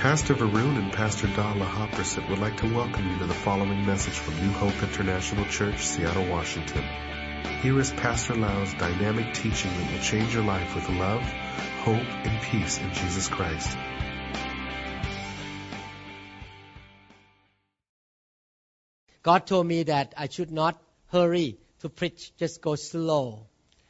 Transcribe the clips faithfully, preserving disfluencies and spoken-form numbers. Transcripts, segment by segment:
Pastor Varun and Pastor Dala Hopperset would like to welcome you to the following message from New Hope International Church, Seattle, Washington. Here is Pastor Lau's dynamic teaching that will change your life with love, hope, and peace in Jesus Christ. God told me that I should not hurry to preach, just go slow.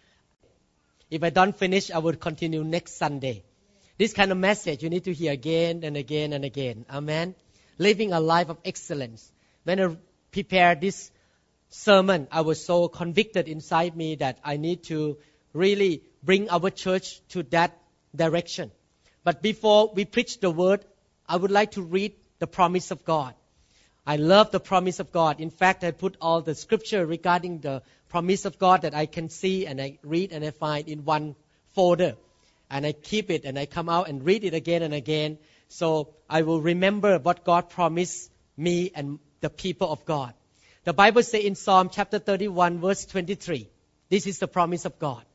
If I don't finish, I will continue next Sunday. This kind of message you need to hear again and again and again. Amen. Living a life of excellence. When I prepared this sermon, I was so convicted inside me that I need to really bring our church to that direction. But before we preach the word, I would like to read the promise of God. I love the promise of God. In fact, I put all the scripture regarding the promise of God that I can see and I read and I find in one folder. And I keep it and I come out and read it again and again. So I will remember what God promised me and the people of God. The Bible says in Psalm chapter thirty-one verse twenty-three, this is the promise of God.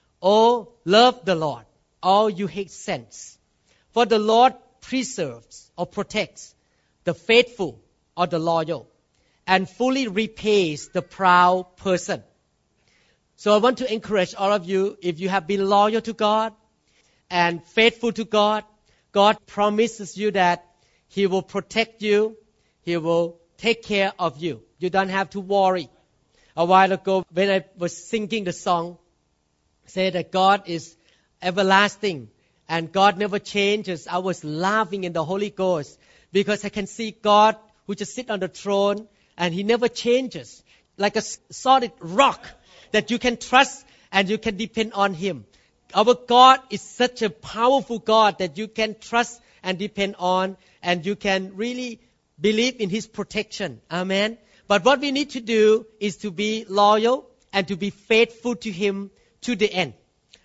Oh, love the Lord, all you hate sins. For the Lord preserves or protects the faithful or the loyal and fully repays the proud person. So I want to encourage all of you, if you have been loyal to God, and faithful to God, God promises you that He will protect you. He will take care of you. You don't have to worry. A while ago, when I was singing the song, said that God is everlasting and God never changes. I was laughing in the Holy Ghost because I can see God who just sit on the throne and He never changes. Like a solid rock that you can trust and you can depend on Him. Our God is such a powerful God that you can trust and depend on, and you can really believe in His protection. Amen. But what we need to do is to be loyal and to be faithful to Him to the end.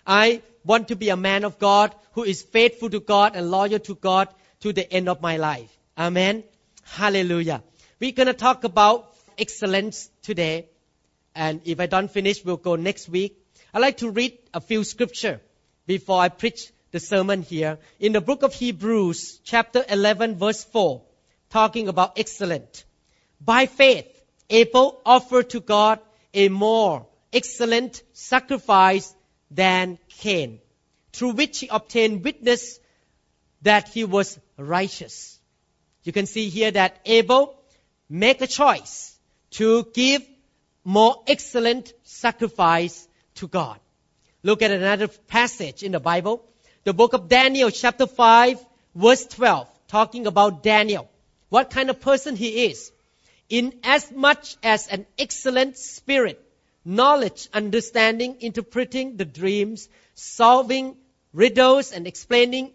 I want to be a man of God who is faithful to God and loyal to God to the end of my life. Amen. Hallelujah. We're going to talk about excellence today. And if I don't finish, we'll go next week. I'd like to read a few scripture before I preach the sermon here. In the book of Hebrews, chapter eleven, verse four, talking about excellent. By faith, Abel offered to God a more excellent sacrifice than Cain, through which he obtained witness that he was righteous. You can see here that Abel made a choice to give more excellent sacrifice to God. Look at another passage in the Bible. The book of Daniel, chapter five, verse twelve, talking about Daniel. What kind of person he is. In as much as an excellent spirit, knowledge, understanding, interpreting the dreams, solving riddles, and explaining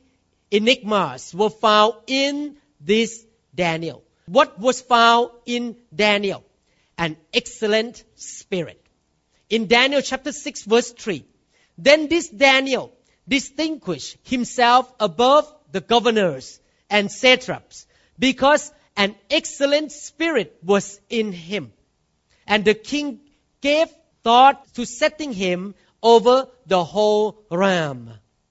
enigmas were found in this Daniel. What was found in Daniel? An excellent spirit. In Daniel chapter six verse three, then this Daniel distinguished himself above the governors and satraps because an excellent spirit was in him. And the king gave thought to setting him over the whole realm.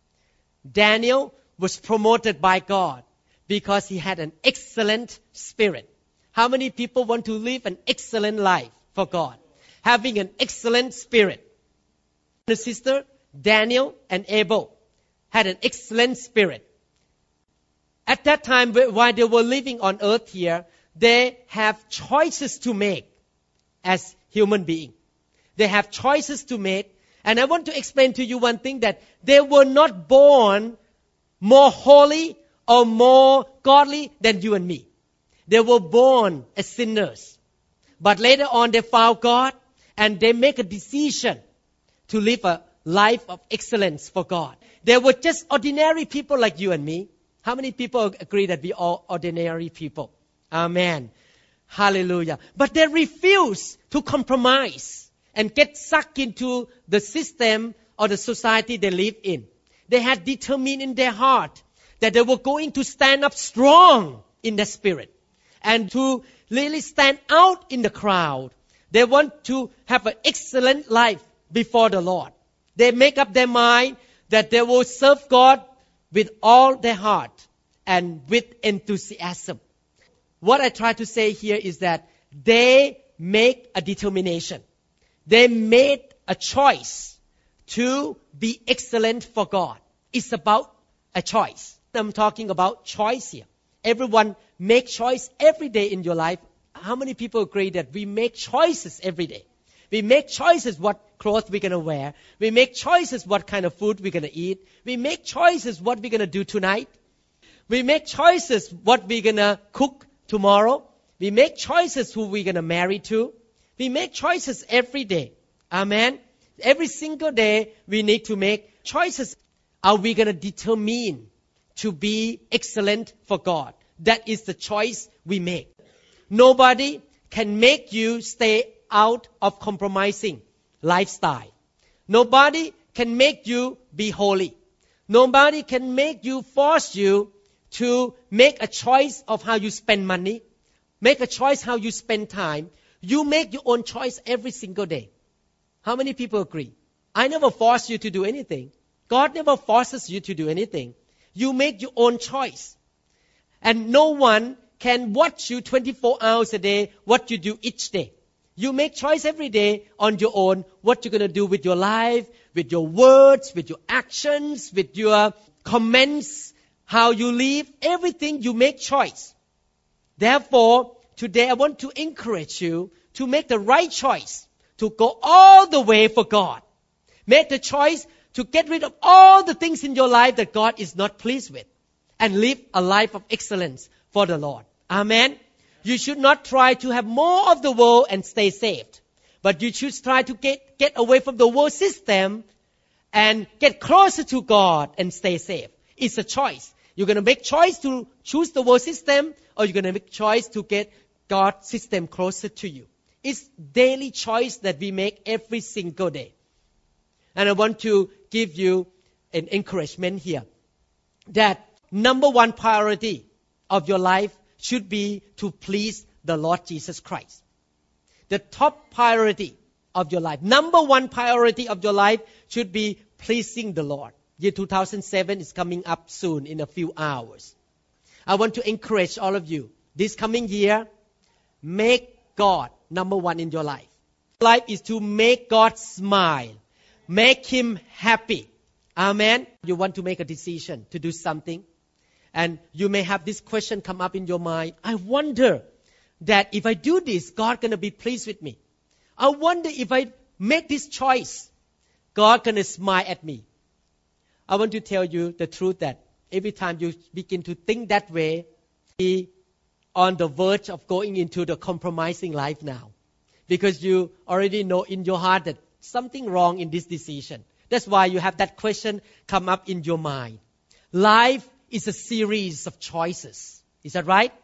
Daniel was promoted by God because he had an excellent spirit. How many people want to live an excellent life for God? Having an excellent spirit. The sister, Daniel and Abel, had an excellent spirit. At that time, while they were living on earth here, they have choices to make as human beings. They have choices to make. And I want to explain to you one thing, that they were not born more holy or more godly than you and me. They were born as sinners. But later on, they found God. And they make a decision to live a life of excellence for God. They were just ordinary people like you and me. How many people agree that we are ordinary people? Amen. Hallelujah. But they refused to compromise and get sucked into the system or the society they live in. They had determined in their heart that they were going to stand up strong in the spirit and to really stand out in the crowd. They want to have an excellent life before the Lord. They make up their mind that they will serve God with all their heart and with enthusiasm. What I try to say here is that they make a determination. They made a choice to be excellent for God. It's about a choice. I'm talking about choice here. Everyone make choice every day in your life. How many people agree that we make choices every day? We make choices what clothes we're going to wear. We make choices what kind of food we're going to eat. We make choices what we're going to do tonight. We make choices what we're going to cook tomorrow. We make choices who we're going to marry to. We make choices every day. Amen. Every single day we need to make choices. Are we going to determine to be excellent for God? That is the choice we make. Nobody can make you stay out of compromising lifestyle. Nobody can make you be holy. Nobody can make you, force you to make a choice of how you spend money. Make a choice how you spend time. You make your own choice every single day. How many people agree? I never force you to do anything. God never forces you to do anything. You make your own choice. And no one can watch you twenty-four hours a day, what you do each day. You make choice every day on your own, what you're going to do with your life, with your words, with your actions, with your comments, how you live, everything you make choice. Therefore, today I want to encourage you to make the right choice, to go all the way for God. Make the choice to get rid of all the things in your life that God is not pleased with and live a life of excellence for the Lord. Amen. You should not try to have more of the world and stay saved. But you should try to get, get away from the world system and get closer to God and stay safe. It's a choice. You're going to make choice to choose the world system, or you're going to make choice to get God's system closer to you. It's daily choice that we make every single day. And I want to give you an encouragement here that number one priority of your life should be to please the Lord Jesus Christ. The top priority of your life, number one priority of your life should be pleasing the Lord. Year two thousand seven is coming up soon in a few hours. I want to encourage all of you, this coming year, make God number one in your life. Life is to make God smile, make Him happy. Amen. You want to make a decision to do something. And you may have this question come up in your mind. I wonder that if I do this, God going to be pleased with me. I wonder if I make this choice, God going to smile at me. I want to tell you the truth that every time you begin to think that way, be on the verge of going into the compromising life now. Because you already know in your heart that something wrong in this decision. That's why you have that question come up in your mind. Life is a series of choices. Is that right?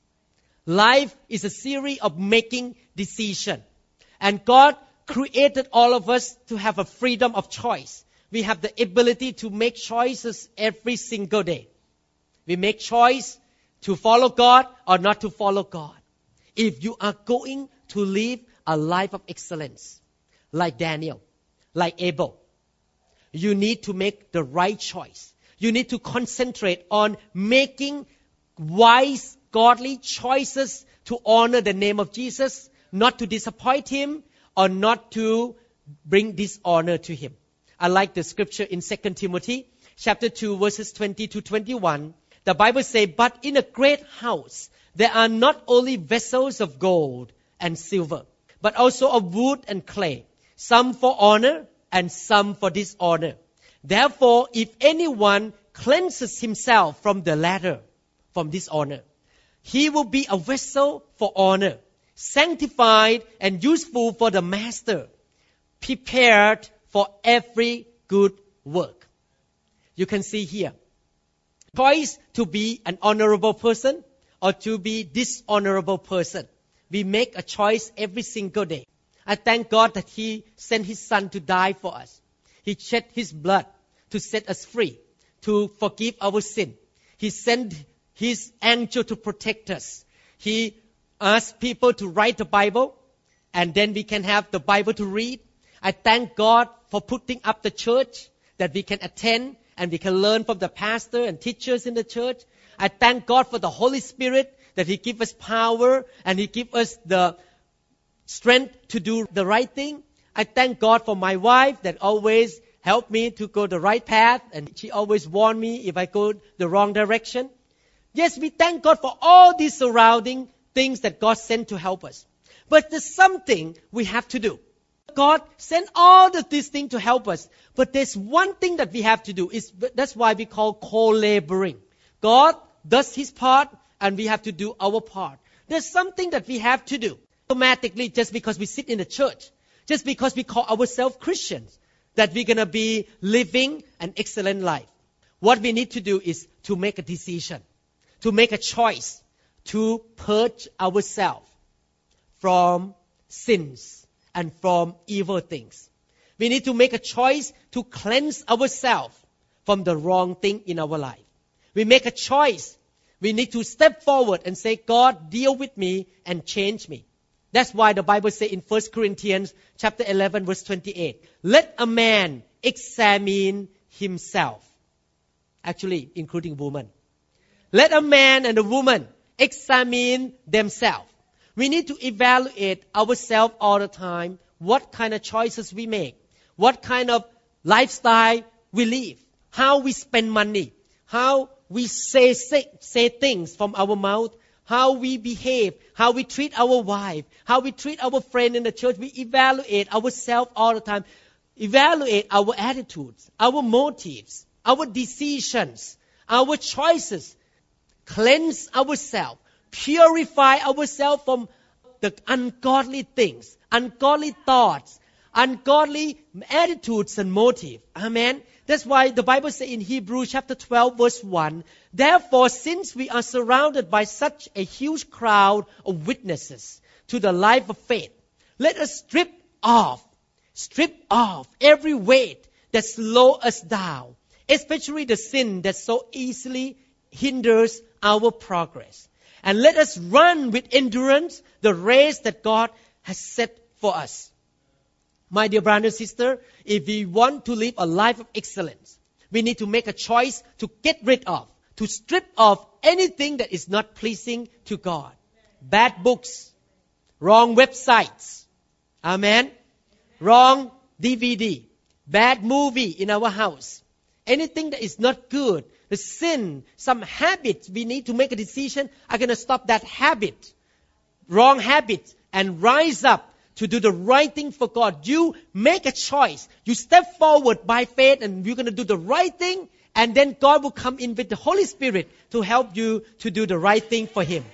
Life is a series of making decisions. And God created all of us to have a freedom of choice. We have the ability to make choices every single day. We make choice to follow God or not to follow God. If you are going to live a life of excellence, like Daniel, like Abel, you need to make the right choice. You need to concentrate on making wise, godly choices to honor the name of Jesus, not to disappoint Him or not to bring dishonor to Him. I like the scripture in Second Timothy chapter two verses twenty to twenty-one. The Bible says, but in a great house there are not only vessels of gold and silver, but also of wood and clay, some for honor and some for dishonor. Therefore, if anyone cleanses himself from the latter, from dishonor, he will be a vessel for honor, sanctified and useful for the master, prepared for every good work. You can see here, choice to be an honorable person or to be dishonorable person. We make a choice every single day. I thank God that He sent His Son to die for us. He shed His blood to set us free, to forgive our sin. He sent His angel to protect us. He asked people to write the Bible, and then we can have the Bible to read. I thank God for putting up the church that we can attend and we can learn from the pastor and teachers in the church. I thank God for the Holy Spirit that He gives us power and He gives us the strength to do the right thing. I thank God for my wife that always help me to go the right path, and she always warn me if I go the wrong direction. Yes, we thank God for all these surrounding things that God sent to help us. But there's something we have to do. God sent all of these things to help us. But there's one thing that we have to do. Is that's why we call co-laboring. God does His part, and we have to do our part. There's something that we have to do. Automatically, just because we sit in the church, just because we call ourselves Christians, that we're going to be living an excellent life. What we need to do is to make a decision, to make a choice, to purge ourselves from sins and from evil things. We need to make a choice to cleanse ourselves from the wrong thing in our life. We make a choice. We need to step forward and say, God, deal with me and change me. That's why the Bible says in First Corinthians chapter eleven, verse twenty-eight, let a man examine himself. Actually, including women. Let a man and a woman examine themselves. We need to evaluate ourselves all the time, what kind of choices we make, what kind of lifestyle we live, how we spend money, how we say, say, say things from our mouth, how we behave, how we treat our wife, how we treat our friend in the church. We evaluate ourselves all the time. Evaluate our attitudes, our motives, our decisions, our choices. Cleanse ourselves. Purify ourselves from the ungodly things, ungodly thoughts, ungodly attitudes and motives. Amen. That's why the Bible says in Hebrews chapter twelve, verse one, therefore, since we are surrounded by such a huge crowd of witnesses to the life of faith, let us strip off, strip off every weight that slows us down, especially the sin that so easily hinders our progress. And let us run with endurance the race that God has set for us. My dear brother and sister, if we want to live a life of excellence, we need to make a choice to get rid of, to strip off anything that is not pleasing to God. Bad books, wrong websites, amen, wrong D V D, bad movie in our house, anything that is not good, the sin, some habits, we need to make a decision, I'm going to stop that habit, wrong habit, and rise up to do the right thing for God. You make a choice. You step forward by faith and you're going to do the right thing, and then God will come in with the Holy Spirit to help you to do the right thing for Him.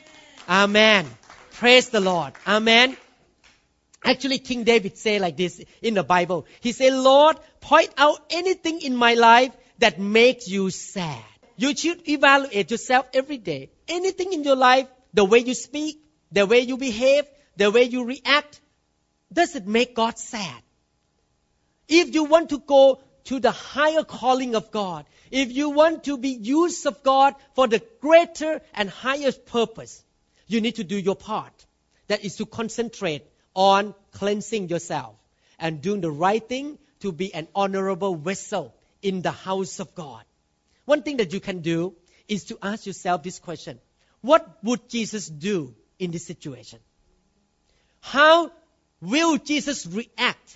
Amen. Praise the Lord. Amen. Actually, King David said like this in the Bible. He said, Lord, point out anything in my life that makes you sad. You should evaluate yourself every day. Anything in your life, the way you speak, the way you behave, the way you react, does it make God sad? If you want to go to the higher calling of God, if you want to be used of God for the greater and higher purpose, you need to do your part. That is to concentrate on cleansing yourself and doing the right thing to be an honorable vessel in the house of God. One thing that you can do is to ask yourself this question. What would Jesus do in this situation? How will Jesus react?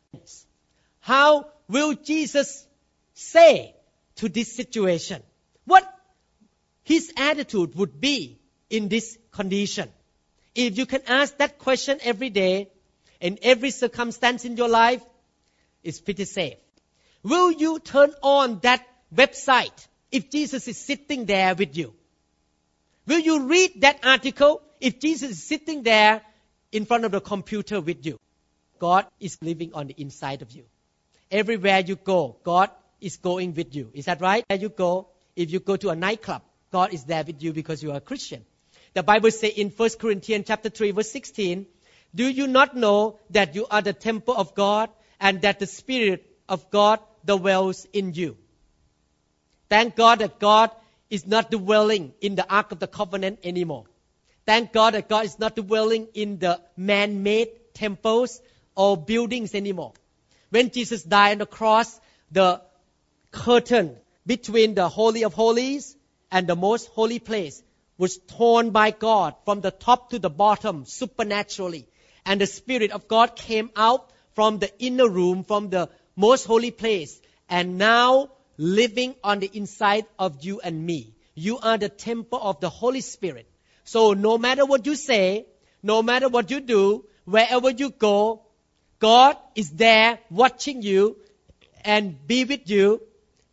How will Jesus say to this situation? What His attitude would be in this condition? If you can ask that question every day, in every circumstance in your life, it's pretty safe. Will you turn on that website if Jesus is sitting there with you? Will you read that article if Jesus is sitting there in front of the computer with you? God is living on the inside of you. Everywhere you go, God is going with you. Is that right? Where you go, if you go to a nightclub, God is there with you because you are a Christian. The Bible says in First Corinthians chapter three, verse sixteen, do you not know that you are the temple of God and that the Spirit of God dwells in you? Thank God that God is not dwelling in the Ark of the Covenant anymore. Thank God that God is not dwelling in the man-made temples or buildings anymore. When Jesus died on the cross, the curtain between the Holy of Holies and the most holy place was torn by God from the top to the bottom supernaturally. And the Spirit of God came out from the inner room, from the most holy place, and now living on the inside of you and me. You are the temple of the Holy Spirit. So no matter what you say, no matter what you do, wherever you go, God is there watching you and be with you,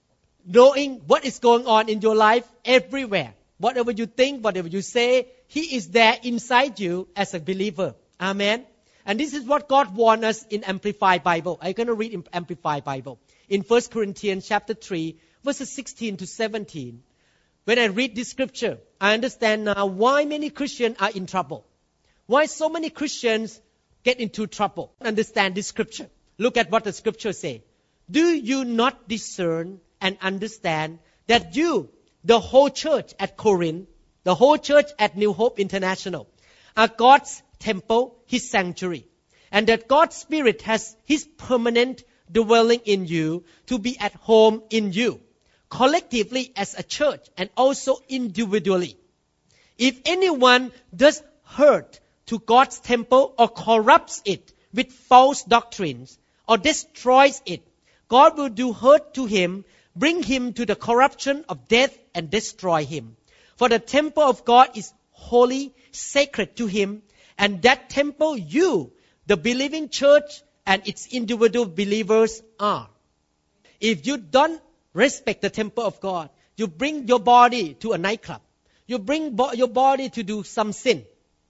knowing what is going on in your life everywhere. Whatever you think, whatever you say, He is there inside you as a believer. Amen. And this is what God wants us in Amplified Bible. I'm going to read in Amplified Bible. In First Corinthians chapter three, verses sixteen to seventeen. When I read this scripture, I understand now why many Christians are in trouble. Why so many Christians get into trouble. Understand this scripture. Look at what the scripture says. Do you not discern and understand that you, the whole church at Corinth, the whole church at New Hope International, are God's temple, His sanctuary, and that God's Spirit has His permanent dwelling in you to be at home in you, collectively as a church and also individually. If anyone does hurt to God's temple or corrupts it with false doctrines or destroys it, God will do hurt to him, bring him to the corruption of death and destroy him. For the temple of God is holy, sacred to Him, and that temple you, the believing church and its individual believers are. If you don't respect the temple of God, you bring your body to a nightclub. You bring bo- your body to do some sin,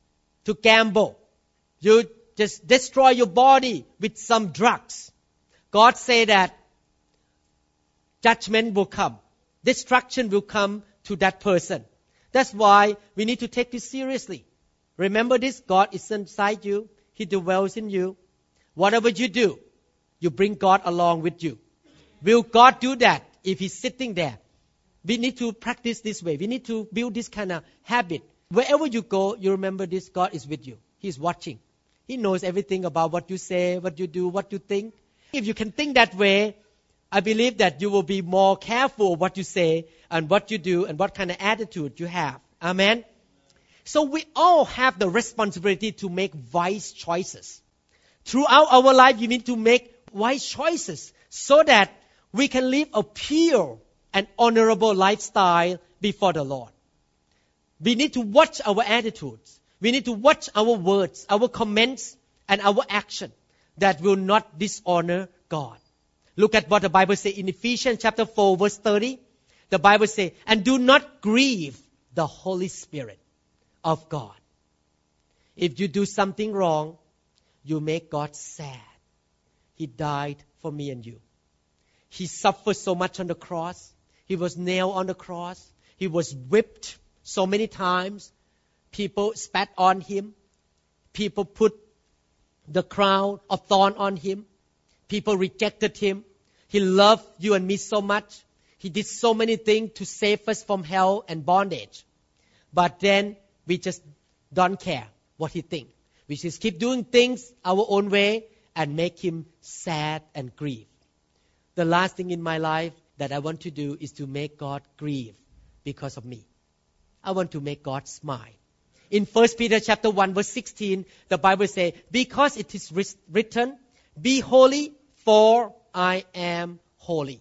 to gamble. You just destroy your body with some drugs. God say that judgment will come. Destruction will come to that person. That's why we need to take this seriously. Remember this, God is inside you. He dwells in you. Whatever you do, you bring God along with you. Will God do that if He's sitting there? We need to practice this way. We need to build this kind of habit. Wherever you go, you remember this, God is with you. He's watching. He knows everything about what you say, what you do, what you think. If you can think that way, I believe that you will be more careful what you say and what you do and what kind of attitude you have. Amen. So we all have the responsibility to make wise choices. Throughout our life, you need to make wise choices so that we can live a pure and honorable lifestyle before the Lord. We need to watch our attitudes. We need to watch our words, our comments, and our action that will not dishonor God. Look at what the Bible says in Ephesians chapter four, verse thirty. The Bible says, and do not grieve the Holy Spirit of God. If you do something wrong, you make God sad. He died for me and you. He suffered so much on the cross. He was nailed on the cross. He was whipped so many times. People spat on Him. People put the crown of thorn on Him. People rejected Him. He loved you and me so much. He did so many things to save us from hell and bondage. But then we just don't care what He thinks. We just keep doing things our own way and make Him sad and grieve. The last thing in my life that I want to do is to make God grieve because of me. I want to make God smile. In First Peter chapter one, verse sixteen, the Bible says, because it is written, be holy, for I am holy.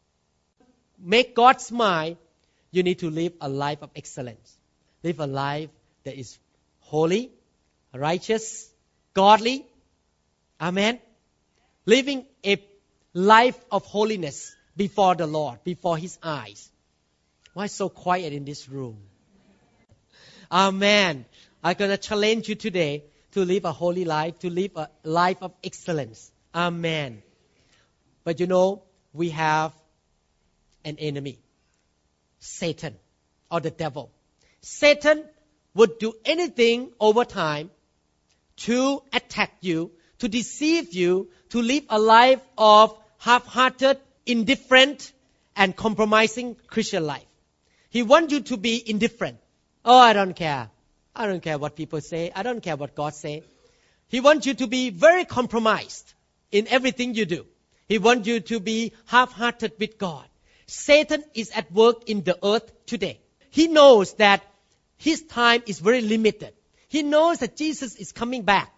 Make God smile. You need to live a life of excellence. Live a life that is holy, righteous, godly. Amen. Living a life of holiness before the Lord, before His eyes. Why so quiet in this room? Amen. I'm going to challenge you today to live a holy life, to live a life of excellence. Amen. But you know, we have an enemy, Satan or the devil. Satan would do anything over time to attack you, to deceive you, to live a life of half-hearted, indifferent, and compromising Christian life. He wants you to be indifferent. Oh, I don't care. I don't care what people say. I don't care what God says. He wants you to be very compromised in everything you do. He wants you to be half-hearted with God. Satan is at work in the earth today. he knows that his time is very limited. He knows that Jesus is coming back.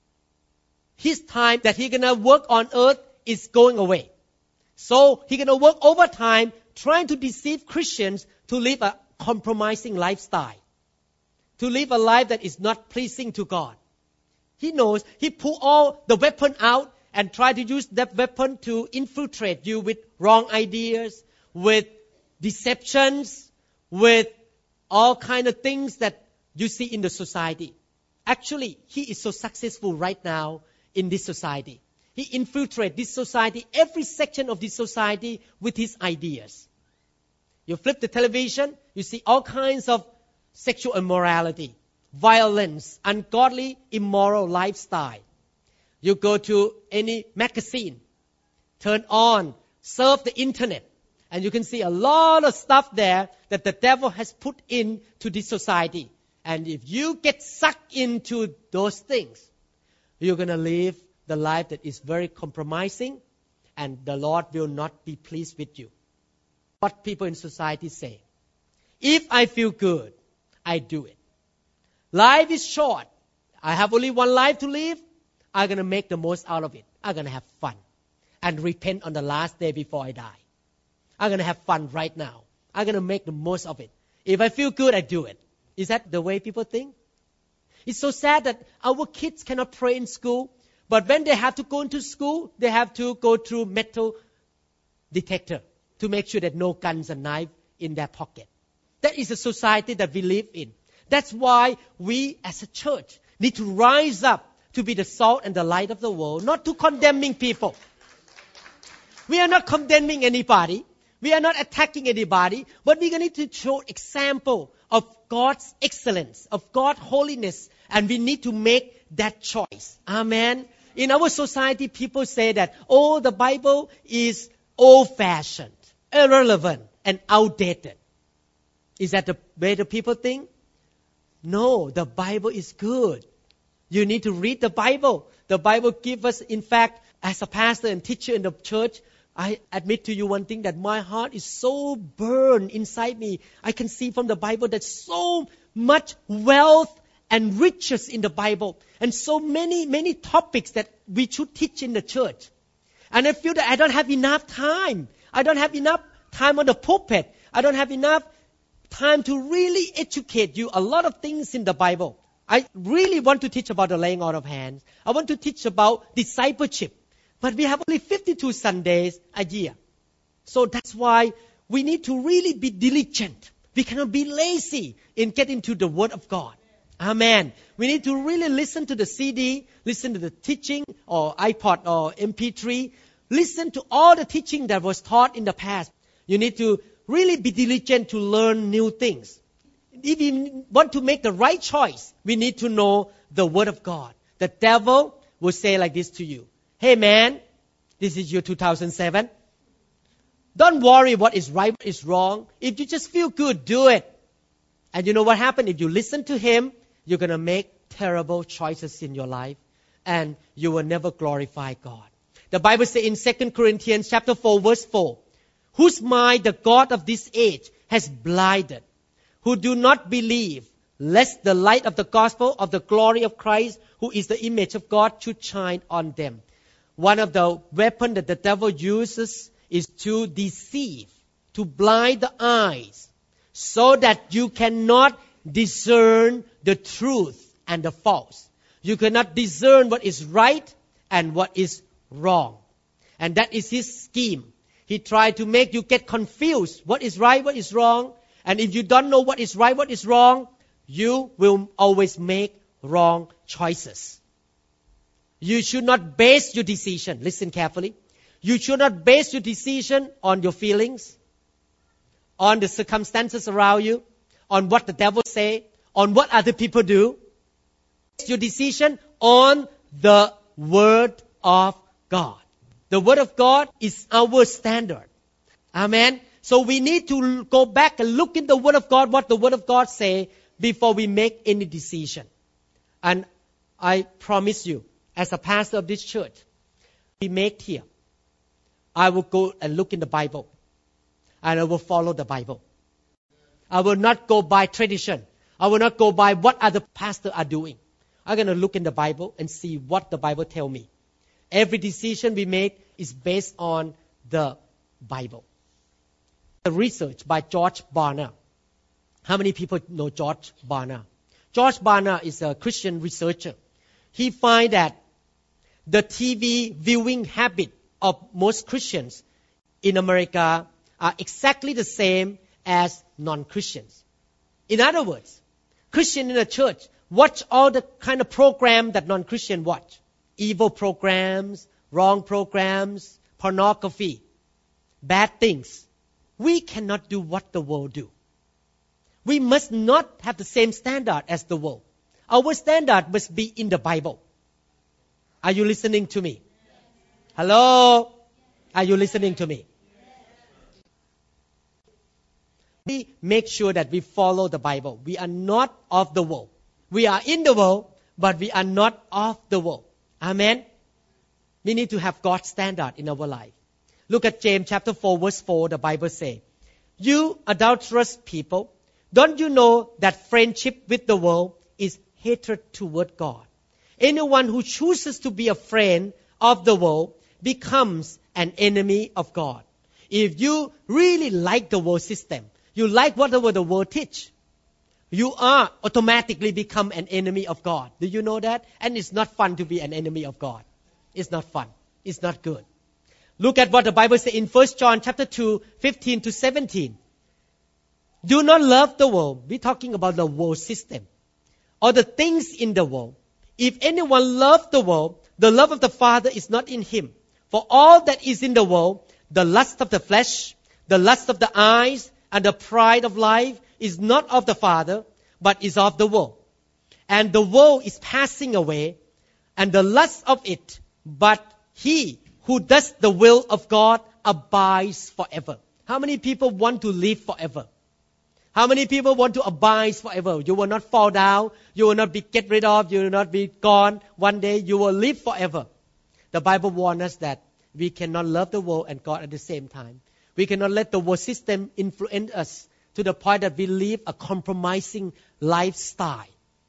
His time that he's going to work on earth is going away. So he's going to work overtime trying to deceive Christians to live a compromising lifestyle, to live a life that is not pleasing to God. He knows. He pull all the weapon out and try to use that weapon to infiltrate you with wrong ideas, with deceptions, with all kind of things that you see in the society. Actually, he is so successful right now in this society. He infiltrates this society, every section of this society, with his ideas. You flip the television, you see all kinds of sexual immorality, violence, ungodly, immoral lifestyle. You go to any magazine, turn on, surf the internet, and you can see a lot of stuff there that the devil has put into this society. And if you get sucked into those things, you're going to live the life that is very compromising, and the Lord will not be pleased with you. What people in society say, if I feel good, I do it. Life is short. I have only one life to live. I'm going to make the most out of it. I'm going to have fun and repent on the last day before I die. I'm going to have fun right now. I'm going to make the most of it. If I feel good, I do it. Is that the way people think? It's so sad that our kids cannot pray in school, but when they have to go into school, they have to go through metal detector to make sure that no guns and knives in their pocket. That is the society that we live in. That's why we as a church need to rise up to be the salt and the light of the world, not to condemning people. We are not condemning anybody. We are not attacking anybody, but we need to show example of God's excellence, of God's holiness, and we need to make that choice. Amen. In our society, people say that, oh, the Bible is old-fashioned, irrelevant, and outdated. Is that the way the people think? No, the Bible is good. You need to read the Bible. The Bible gives us, in fact, as a pastor and teacher in the church, I admit to you one thing, that my heart is so burned inside me. I can see from the Bible that so much wealth and riches in the Bible, and so many, many topics that we should teach in the church. And I feel that I don't have enough time. I don't have enough time on the pulpit. I don't have enough time to really educate you a lot of things in the Bible. I really want to teach about the laying on of hands. I want to teach about discipleship. But we have only fifty-two Sundays a year. So that's why we need to really be diligent. We cannot be lazy in getting to the Word of God. Amen. We need to really listen to the C D, listen to the teaching or iPod or M P three. Listen to all the teaching that was taught in the past. You need to really be diligent to learn new things. If we want to make the right choice, we need to know the Word of God. The devil will say like this to you. Hey man, this is your two thousand seven. Don't worry what is right, what is wrong. If you just feel good, do it. And you know what happens? If you listen to him, you're going to make terrible choices in your life. And you will never glorify God. The Bible says in Second Corinthians chapter four, verse four, whose mind the God of this age has blinded, who do not believe, lest the light of the gospel of the glory of Christ, who is the image of God, should shine on them. One of the weapons that the devil uses is to deceive, to blind the eyes, so that you cannot discern the truth and the false. You cannot discern what is right and what is wrong. And that is his scheme. He tried to make you get confused. What is right, what is wrong? And if you don't know what is right, what is wrong, you will always make wrong choices. You should not base your decision. Listen carefully. You should not base your decision on your feelings, on the circumstances around you, on what the devil say, on what other people do. Base your decision on the Word of God. The Word of God is our standard. Amen. So we need to go back and look in the Word of God, what the Word of God say, before we make any decision. And I promise you, as a pastor of this church, we make here, I will go and look in the Bible, and I will follow the Bible. I will not go by tradition. I will not go by what other pastors are doing. I'm going to look in the Bible and see what the Bible tells me. Every decision we make is based on the Bible. The research by George Barna. How many people know George Barna? George Barna is a Christian researcher. He finds that the T V viewing habit of most Christians in America are exactly the same as non-Christians. In other words, Christians in the church watch all the kind of program that non-Christians watch. Evil programs, wrong programs, pornography, bad things. We cannot do what the world do. We must not have the same standard as the world. Our standard must be in the Bible. Are you listening to me? Hello? Are you listening to me? We make sure that we follow the Bible. We are not of the world. We are in the world, but we are not of the world. Amen? We need to have God's standard in our life. Look at James chapter four, verse four. The Bible says, "You adulterous people, don't you know that friendship with the world is hatred toward God? Anyone who chooses to be a friend of the world becomes an enemy of God." If you really like the world system, you like whatever the world teach, you are automatically become an enemy of God. Do you know that? And it's not fun to be an enemy of God. It's not fun. It's not good. Look at what the Bible says in First John chapter two, fifteen to seventeen. Do not love the world. We're talking about the world system or the things in the world. If anyone loves the world, the love of the Father is not in him. For all that is in the world, the lust of the flesh, the lust of the eyes, and the pride of life is not of the Father, but is of the world. And the world is passing away, and the lust of it, but he who does the will of God abides forever. How many people want to live forever? How many people want to abide forever? You will not fall down. You will not be get rid of. You will not be gone. One day you will live forever. The Bible warns us that we cannot love the world and God at the same time. We cannot let the world system influence us to the point that we live a compromising lifestyle.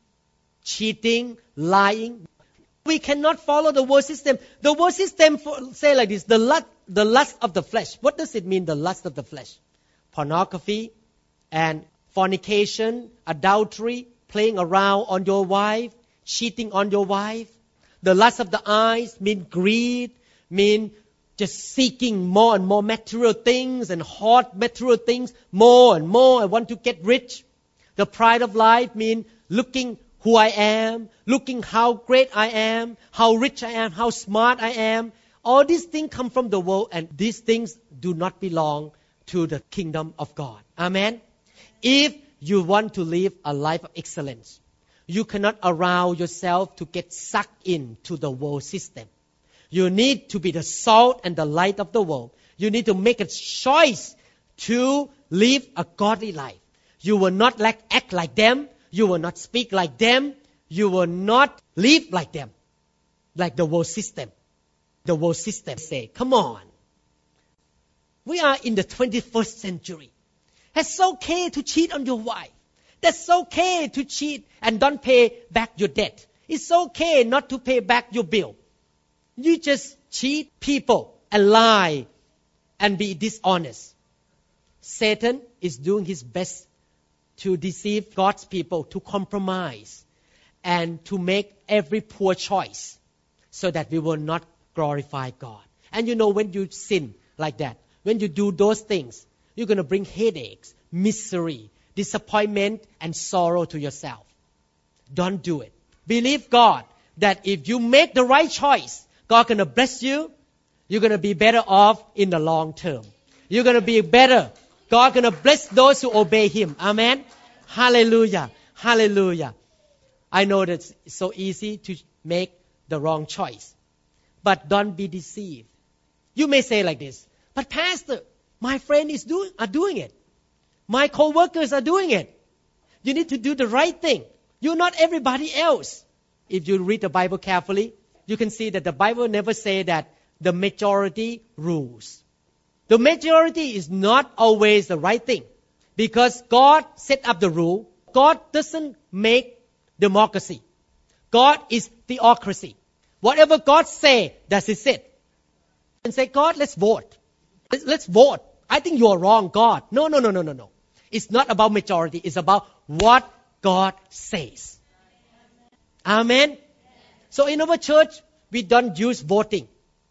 Cheating, lying. We cannot follow the world system. The world system for, say like this, the lust, the lust of the flesh. What does it mean, the lust of the flesh? Pornography and fornication, adultery, playing around on your wife, cheating on your wife. The lust of the eyes mean greed, mean just seeking more and more material things and hot material things, more and more. I want to get rich. The pride of life mean looking who I am, looking how great I am, how rich I am, how smart I am. All these things come from the world, and these things do not belong to the kingdom of God. Amen? If you want to live a life of excellence, you cannot allow yourself to get sucked into the world system. You need to be the salt and the light of the world. You need to make a choice to live a godly life. You will not like act like them. You will not speak like them. You will not live like them, like the world system. The world system say, come on. We are in the twenty-first century. It's okay to cheat on your wife. That's okay to cheat and don't pay back your debt. It's okay not to pay back your bill. You just cheat people and lie and be dishonest. Satan is doing his best to deceive God's people, to compromise, and to make every poor choice so that we will not glorify God. And you know, when you sin like that, when you do those things, you're going to bring headaches, misery, disappointment, and sorrow to yourself. Don't do it. Believe God that if you make the right choice, God's going to bless you. You're going to be better off in the long term. You're going to be better. God's going to bless those who obey Him. Amen? Hallelujah. Hallelujah. I know that it's so easy to make the wrong choice. But don't be deceived. You may say like this, but Pastor, my friend is doing, are doing it. My co-workers are doing it. You need to do the right thing. You're not everybody else. If you read the Bible carefully, you can see that the Bible never say that the majority rules. The majority is not always the right thing. Because God set up the rule. God doesn't make democracy. God is theocracy. Whatever God say, that's it. And say, God, let's vote. Let's, let's vote. I think you are wrong, God. No, no, no, no, no, no. It's not about majority. It's about what God says. Amen. So in our church, we don't use voting.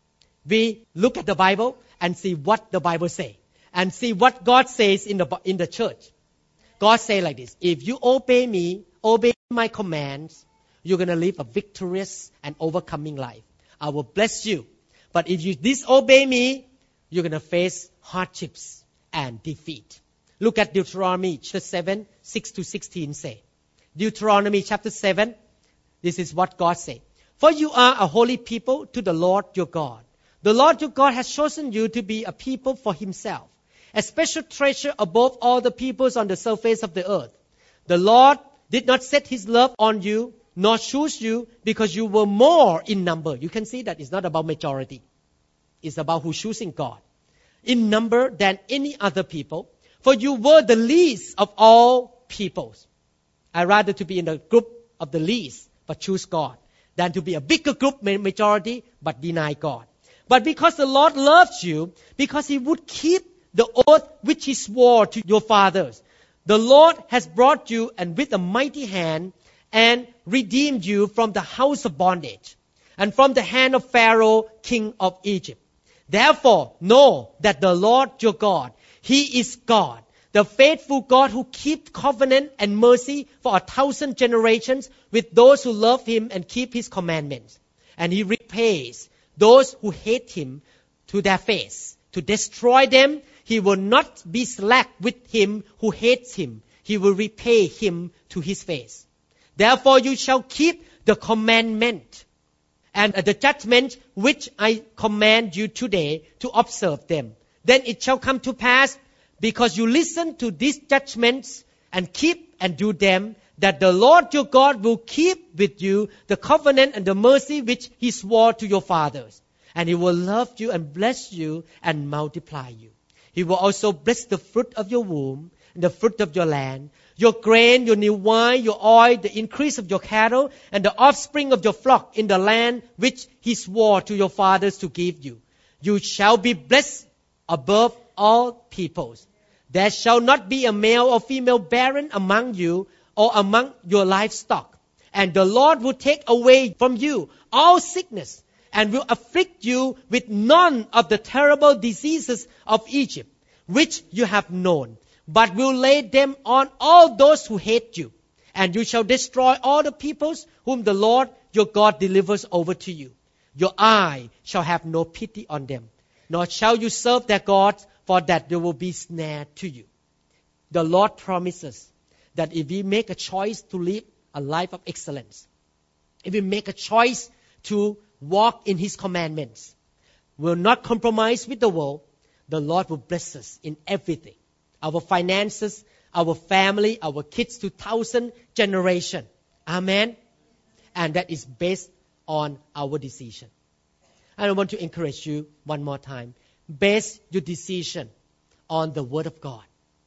We look at the Bible and see what the Bible says. And see what God says in the, in the church. God say like this: if you obey me, obey my commands, you're going to live a victorious and overcoming life. I will bless you. But if you disobey me, you're going to face hardships and defeat. Look at Deuteronomy chapter seven, six to sixteen say. Deuteronomy chapter seven, this is what God say. For you are a holy people to the Lord your God. The Lord your God has chosen you to be a people for himself, a special treasure above all the peoples on the surface of the earth. The Lord did not set his love on you, nor choose you, because you were more in number. You can see that it's not about majority. It's about who's choosing God. In number than any other people. For you were the least of all peoples. I'd rather to be in the group of the least, but choose God, than to be a bigger group, majority, but deny God. But because the Lord loves you, because he would keep the oath which he swore to your fathers, the Lord has brought you and with a mighty hand and redeemed you from the house of bondage and from the hand of Pharaoh, king of Egypt. Therefore, know that the Lord your God, he is God, the faithful God who keeps covenant and mercy for a thousand generations with those who love him and keep his commandments. And he repays those who hate him to their face. To destroy them, he will not be slack with him who hates him. He will repay him to his face. Therefore you shall keep the commandment and the judgment which I command you today to observe them. Then it shall come to pass, because you listen to these judgments and keep and do them, that the Lord your God will keep with you the covenant and the mercy which he swore to your fathers. And he will love you and bless you and multiply you. He will also bless the fruit of your womb, and the fruit of your land, your grain, your new wine, your oil, the increase of your cattle, and the offspring of your flock in the land which he swore to your fathers to give you. You shall be blessed above all peoples. There shall not be a male or female barren among you or among your livestock. And the Lord will take away from you all sickness and will afflict you with none of the terrible diseases of Egypt, which you have known, but will lay them on all those who hate you. And you shall destroy all the peoples whom the Lord your God delivers over to you. Your eye shall have no pity on them, nor shall you serve their gods, for that they will be snared to you. The Lord promises that if we make a choice to live a life of excellence, if we make a choice to walk in his commandments, will not compromise with the world, the Lord will bless us in everything. Our finances, our family, our kids to thousand generation. Amen. And that is based on our decision. And I want to encourage you one more time. Base your decision on the Word of God,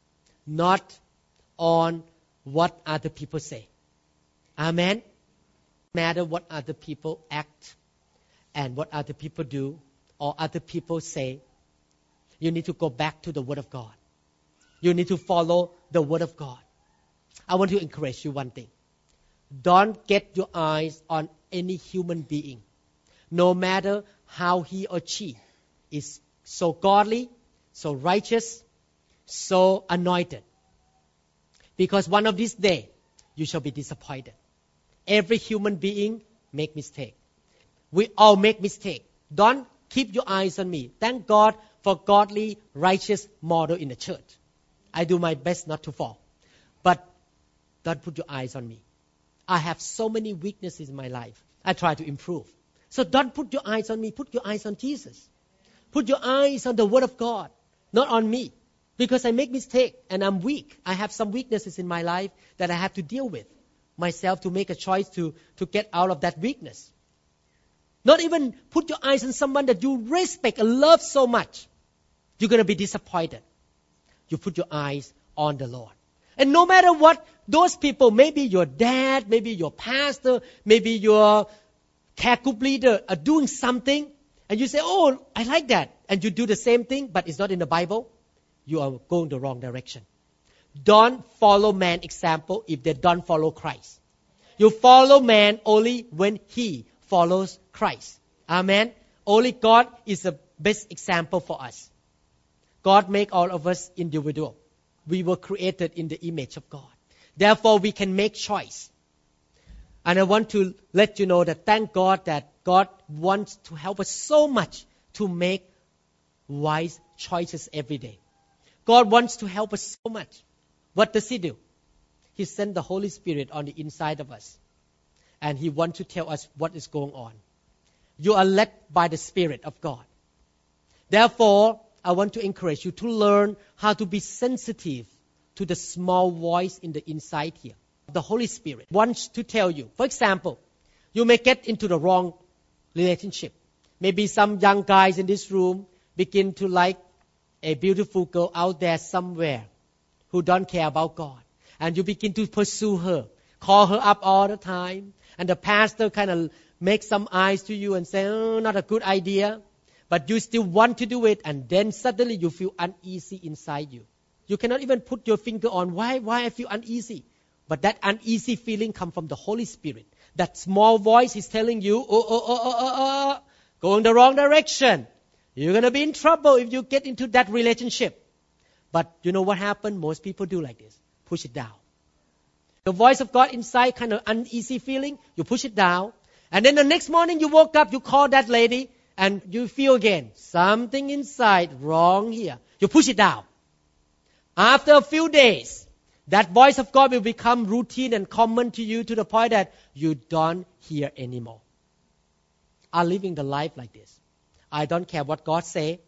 not on what other people say. Amen. No matter what other people act and what other people do or other people say, you need to go back to the Word of God. You need to follow the Word of God. I want to encourage you one thing. Don't get your eyes on any human being, no matter how he or she is so godly, so righteous, so anointed. Because one of these days, you shall be disappointed. Every human being make mistake. We all make mistake. Don't keep your eyes on me. Thank God for godly, righteous model in the church. I do my best not to fall. But don't put your eyes on me. I have so many weaknesses in my life. I try to improve. So don't put your eyes on me. Put your eyes on Jesus. Put your eyes on the Word of God, not on me. Because I make mistake and I'm weak. I have some weaknesses in my life that I have to deal with myself to make a choice to, to get out of that weakness. Not even put your eyes on someone that you respect and love so much. You're going to be disappointed. You put your eyes on the Lord. And no matter what, those people, maybe your dad, maybe your pastor, maybe your care group leader are doing something, and you say, oh, I like that, and you do the same thing, but it's not in the Bible, you are going the wrong direction. Don't follow man's example if they don't follow Christ. You follow man only when he follows Christ. Amen. Only God is the best example for us. God made all of us individual. We were created in the image of God. Therefore, we can make choice. And I want to let you know that thank God that God wants to help us so much to make wise choices every day. God wants to help us so much. What does He do? He sent the Holy Spirit on the inside of us. And He wants to tell us what is going on. You are led by the Spirit of God. Therefore, I want to encourage you to learn how to be sensitive to the small voice in the inside here. The Holy Spirit wants to tell you. For example, you may get into the wrong relationship. Maybe some young guys in this room begin to like a beautiful girl out there somewhere who don't care about God. And you begin to pursue her, call her up all the time. And the pastor kind of makes some eyes to you and say, oh, not a good idea. But you still want to do it. And then suddenly you feel uneasy inside you. You cannot even put your finger on why, why I feel uneasy. But that uneasy feeling comes from the Holy Spirit. That small voice is telling you, oh, oh, oh, oh, oh, oh, go in the wrong direction. You're going to be in trouble if you get into that relationship. But you know what happened? Most people do like this. Push it down. The voice of God inside, kind of uneasy feeling, you push it down. And then the next morning you woke up, you call that lady, and you feel again, something inside wrong here. You push it down. After a few days, that voice of God will become routine and common to you to the point that you don't hear anymore. I'm living the life like this. I don't care what God say.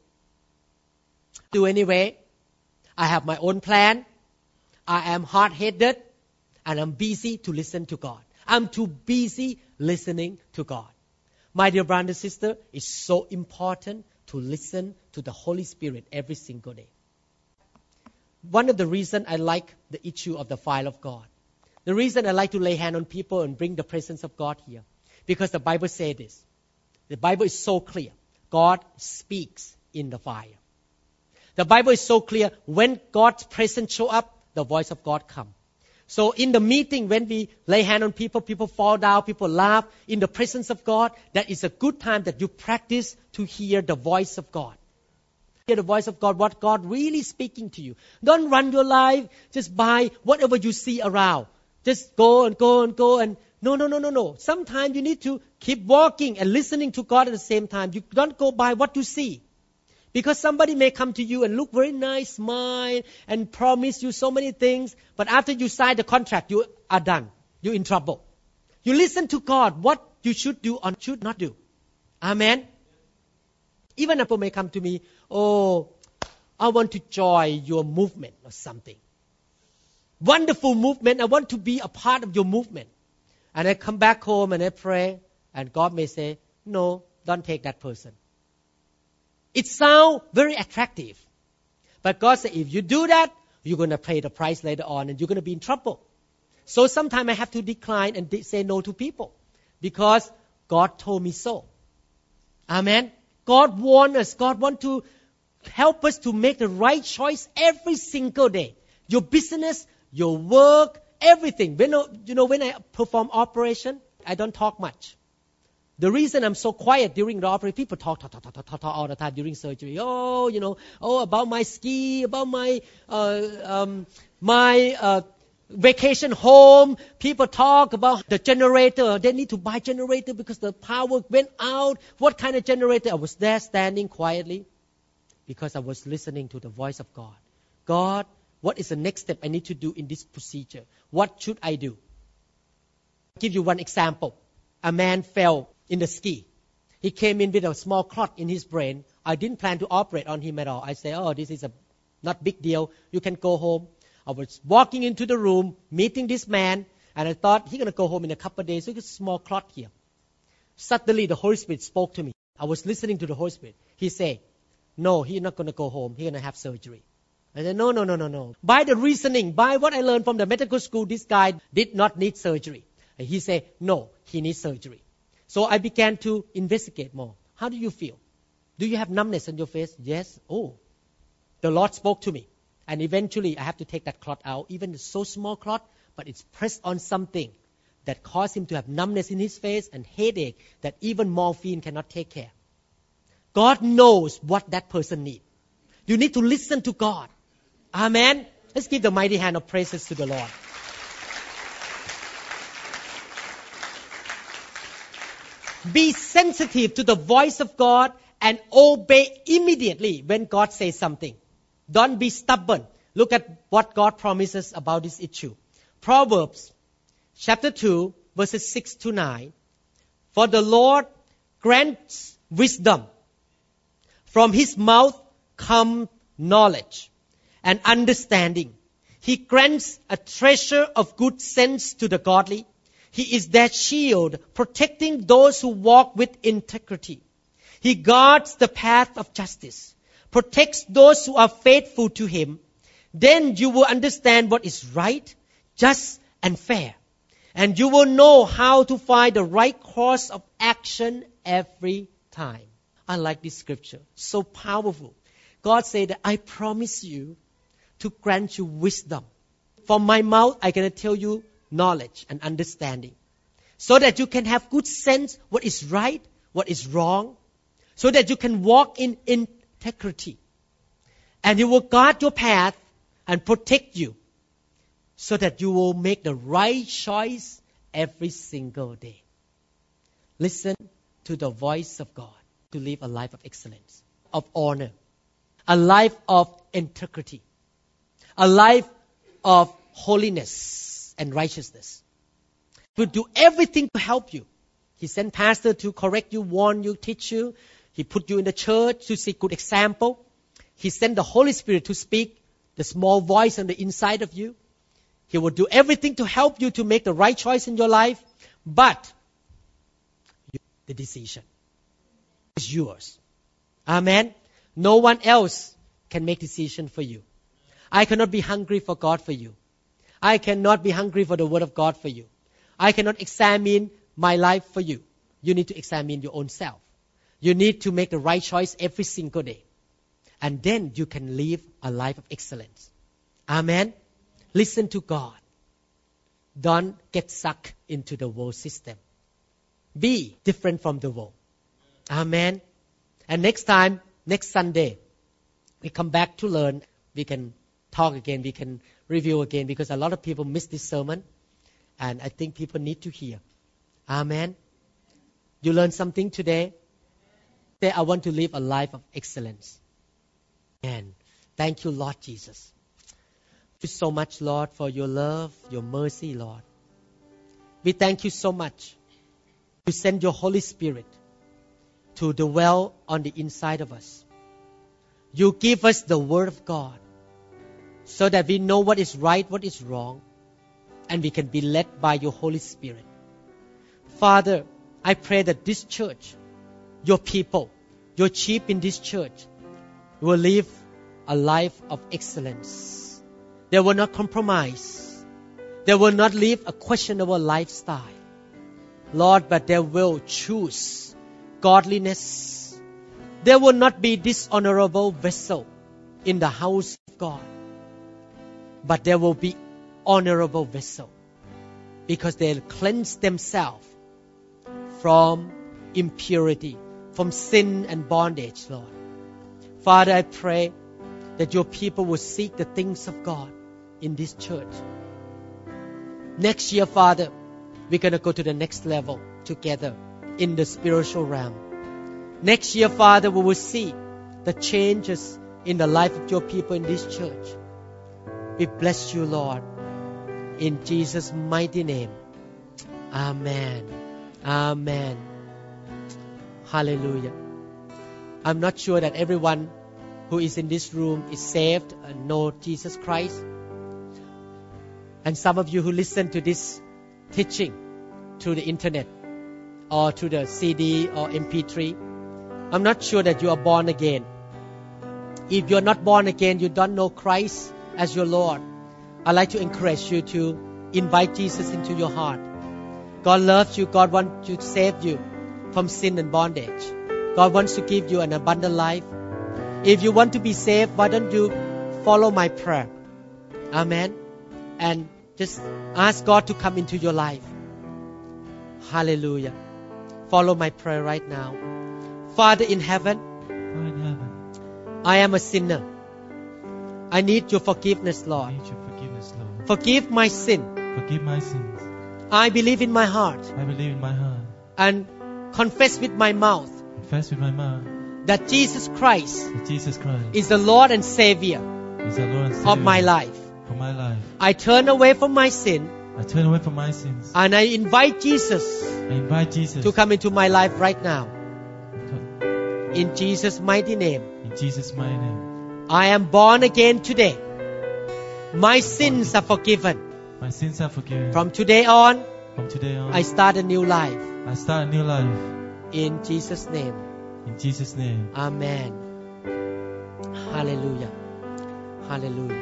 Do anyway. I have my own plan. I am hard-headed. And I'm busy to listen to God. I'm too busy listening to God. My dear brother and sister, it's so important to listen to the Holy Spirit every single day. One of the reasons I like the issue of the fire of God, the reason I like to lay hand on people and bring the presence of God here, because the Bible says this. The Bible is so clear. God speaks in the fire. The Bible is so clear. When God's presence show up, the voice of God comes. So in the meeting, when we lay hand on people, people fall down, people laugh. In the presence of God, that is a good time that you practice to hear the voice of God. Hear the voice of God, what God really speaking to you. Don't run your life just by whatever you see around. Just go and go and go and no, no, no, no, no. Sometimes you need to keep walking and listening to God at the same time. You don't go by what you see. Because somebody may come to you and look very nice, smile, and promise you so many things. But after you sign the contract, you are done. You're in trouble. You listen to God, what you should do or should not do. Amen. Even people may come to me, oh, I want to join your movement or something. Wonderful movement. I want to be a part of your movement. And I come back home and I pray. And God may say, no, don't take that person. It sounds very attractive. But God said, if you do that, you're going to pay the price later on and you're going to be in trouble. So sometimes I have to decline and de- say no to people. Because God told me so. Amen. God wants us. God wants to help us to make the right choice every single day. Your business, your work, everything. When, you know, when I perform operation, I don't talk much. The reason I'm so quiet during the operation, people talk, talk, talk, talk, talk, talk all the time during surgery. Oh, you know, oh, about my ski, about my, uh, um, my, uh, vacation home. People talk about the generator. They need to buy generator because the power went out. What kind of generator? I was there standing quietly because I was listening to the voice of God. God, what is the next step I need to do in this procedure? What should I do? I'll give you one example. A man fell in the ski. He came in with a small clot in his brain. I didn't plan to operate on him at all. I said, oh, this is a not big deal. You can go home. I was walking into the room, meeting this man, and I thought he's going to go home in a couple of days. So it's a small clot here. Suddenly, the Holy Spirit spoke to me. I was listening to the Holy Spirit. He said, no, he's not going to go home. He's going to have surgery. I said, no, no, no, no, no. By the reasoning, by what I learned from the medical school, this guy did not need surgery. And he said, no, he needs surgery. So I began to investigate more. How do you feel? Do you have numbness on your face? Yes. Oh, the Lord spoke to me. And eventually I have to take that clot out, even it's so small clot, but it's pressed on something that caused him to have numbness in his face and headache that even morphine cannot take care. God knows what that person needs. You need to listen to God. Amen. Let's give the mighty hand of praises to the Lord. Be sensitive to the voice of God and obey immediately when God says something. Don't be stubborn. Look at what God promises about this issue. Proverbs chapter two, verses six to nine. For the Lord grants wisdom. From his mouth comes knowledge and understanding. He grants a treasure of good sense to the godly. He is their shield, protecting those who walk with integrity. He guards the path of justice, protects those who are faithful to him. Then you will understand what is right, just, and fair. And you will know how to find the right course of action every time. I like this scripture. So powerful. God said that I promise you to grant you wisdom. From my mouth, I'm going to tell you knowledge and understanding. So that you can have good sense what is right, what is wrong. So that you can walk in integrity. And he will guard your path and protect you. So that you will make the right choice every single day. Listen to the voice of God to live a life of excellence, of honor, a life of integrity, a life of holiness and righteousness. He will do everything to help you. He sent pastor to correct you, warn you, teach you. He put you in the church to see good example. He sent the Holy Spirit to speak the small voice on the inside of you. He will do everything to help you to make the right choice in your life. But the decision is yours. Amen. No one else can make decision for you. I cannot be hungry for God for you. I cannot be hungry for the word of God for you. I cannot examine my life for you. You need to examine your own self. You need to make the right choice every single day. And then you can live a life of excellence. Amen. Listen to God. Don't get sucked into the world system. Be different from the world. Amen. And next time, next Sunday, we come back to learn. We can talk again. We can review again because a lot of people miss this sermon. And I think people need to hear. Amen. You learned something today? Say, I want to live a life of excellence. And thank you, Lord Jesus. Thank you so much, Lord, for your love, your mercy, Lord. We thank you so much. You send your Holy Spirit to dwell on the inside of us. You give us the Word of God so that we know what is right, what is wrong, and we can be led by your Holy Spirit. Father, I pray that this church, your people, your sheep in this church, will live a life of excellence. They will not compromise. They will not live a questionable lifestyle. Lord, but they will choose godliness. They will not be dishonorable vessel in the house of God. But they will be honorable vessel because they cleanse themselves from impurity, from sin and bondage, Lord. Father, I pray that your people will seek the things of God in this church. Next year, Father, we're going to go to the next level together in the spiritual realm. Next year, Father, we will see the changes in the life of your people in this church. We bless you, Lord, in Jesus' mighty name. Amen. Amen. Hallelujah. I'm not sure that everyone who is in this room is saved and know Jesus Christ. And some of you who listen to this teaching through the internet or through the C D or M P three, I'm not sure that you are born again. if you're not born again, you don't know Christ as your Lord, I'd like to encourage you to invite Jesus into your heart. God loves you. God wants to save you from sin and bondage. God wants to give you an abundant life. If you want to be saved, why don't you follow my prayer? Amen. And just ask God to come into your life. Hallelujah. Follow my prayer right now. Father in heaven, Father in heaven, I am a sinner. I need your forgiveness, I Lord. need your forgiveness, Lord. Forgive my sin. Forgive my sins. I believe in my heart I believe in my heart. and confess with my mouth Confess with my mouth that Jesus Christ that Jesus Christ is the Lord and Savior is the Lord and Savior of my life. for my life. I turn away from my sin I turn away from my sins. and I invite Jesus I invite Jesus to come into my life right now. to- In Jesus' mighty name, in Jesus' mighty name. I am born again today. My sins are forgiven. My sins are forgiven. From today on, From today on, I start a new life. I start a new life. In Jesus' name, In Jesus' name. amen. Hallelujah. Hallelujah.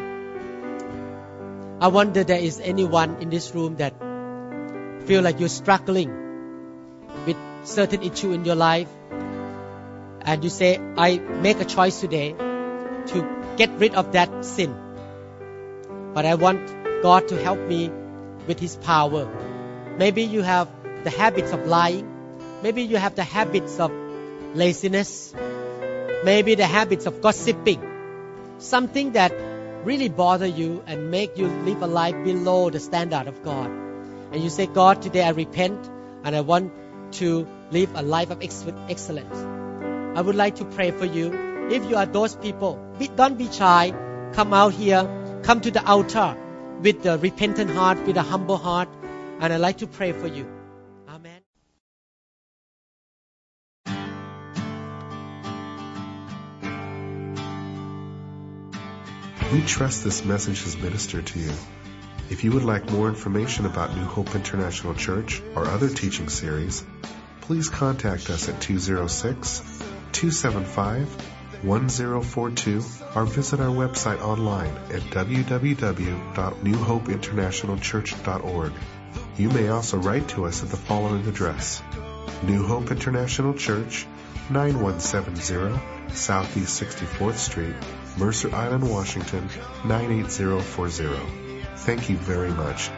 I wonder there is anyone in this room that feel like you're struggling with certain issue in your life, and you say, I make a choice today to get rid of that sin, but I want God to help me with His power. Maybe you have the habits of lying. Maybe you have the habits of laziness. Maybe the habits of gossiping. Something that really bother you and make you live a life below the standard of God. And you say, God, today I repent and I want to live a life of ex- excellence. I would like to pray for you. If you are those people, be, don't be shy. Come out here. Come to the altar with a repentant heart, with a humble heart. And I'd like to pray for you. Amen. We trust this message has ministered to you. If you would like more information about New Hope International Church or other teaching series, please contact us at two oh six, two seven five, one oh four two or visit our website online at w w w dot new hope international church dot org. You may also write to us at the following address: New Hope International Church, nine one seven zero Southeast sixty-fourth Street, Mercer Island, Washington, nine eight zero four zero. Thank you very much,